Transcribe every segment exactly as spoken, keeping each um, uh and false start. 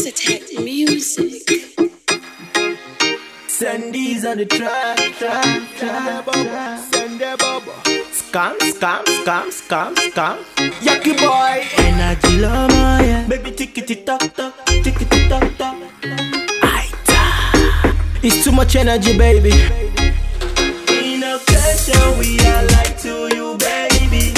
Tech music. Send these on the track, track, track, track. Send the bubble. Scam, scam, scam, scam, scam. Yucky boy. Energy lama, yeah. Baby, tickety tock, tock, tickety tock, tock. Aita. It's too much energy, baby. In a question, we are like to you, baby.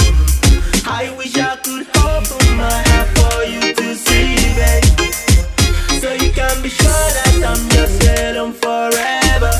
I wish I could open my heart for you to see, baby. So you can be sure that I'm just alone forever.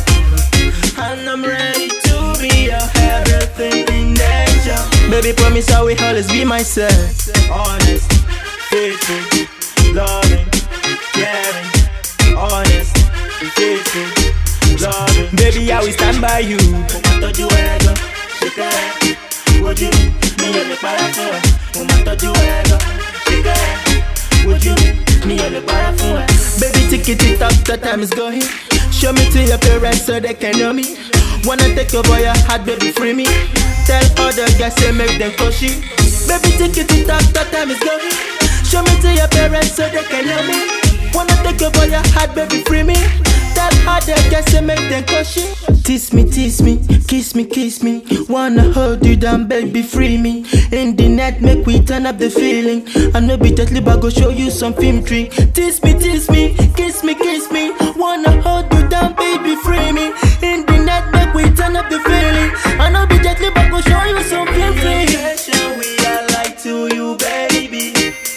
And I'm ready to be your everything in nature. Baby, promise I will always be myself. Honest, faithful, loving, caring. Honest, faithful, loving. Baby, I will stand by you. Would you ever shake it? Would you me and the paraffin? Would you ever shake it? Would you me and the paraffin? Baby, tickety tock, the time is going. Show me to your parents so they can know me. Wanna take over your heart, baby, free me. Tell other guys say make them cushy. Baby, tickety tock, the time is going. Show me to your parents so they can know me. Wanna take over your heart, baby, free me. Tell other guys say make them cushy. Tease me, tease me, kiss me, kiss me. Wanna hold you down, baby, free me. In the net, make we turn up the feeling. I know be deadly, but go show you some film trick. Tease me, tease me, kiss me, kiss me. Wanna hold you down, baby, free me. In the net, make we turn up the feeling. I know be deadly, but go show you some film trick. We are like to you, baby.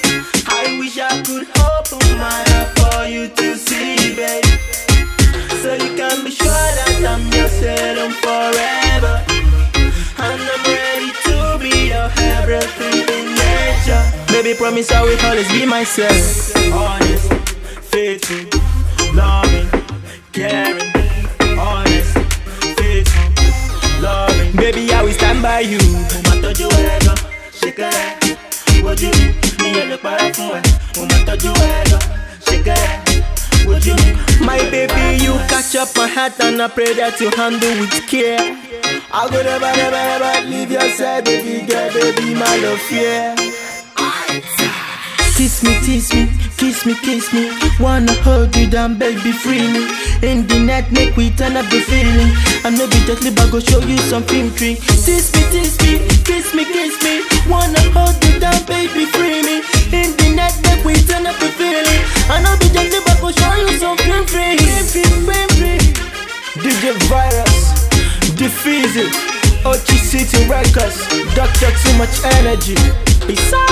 I wish I could open my heart for you to see, baby. So you can be sure that I'm just alone forever. And I'm ready to be your everything in nature. Baby, promise I will always be myself. Honest, faithful, loving, caring. Honest, faithful, loving. Baby, I will stand by you. Woman, you ever shake it? Would you me and the paraffin? Woman, you ever shake it? Would you? My baby, you catch up my heart and I pray that you handle with care. I go never, never, never leave your side, baby girl, baby, my love, yeah. Kiss me, tease me, kiss me, kiss me. Wanna hold you down, baby, free me. In the night, make we turn up the feeling. I know be deadly, but go show you some film trick. Tease me, tease me, kiss me, kiss me. Wanna hold you down, baby, free me. In the night, make we turn up the feeling. I know be deadly, but go show you some film trick. D J Virus, Diffeezy, Ochi City Records, Doctor Too Much Energy. Peace out.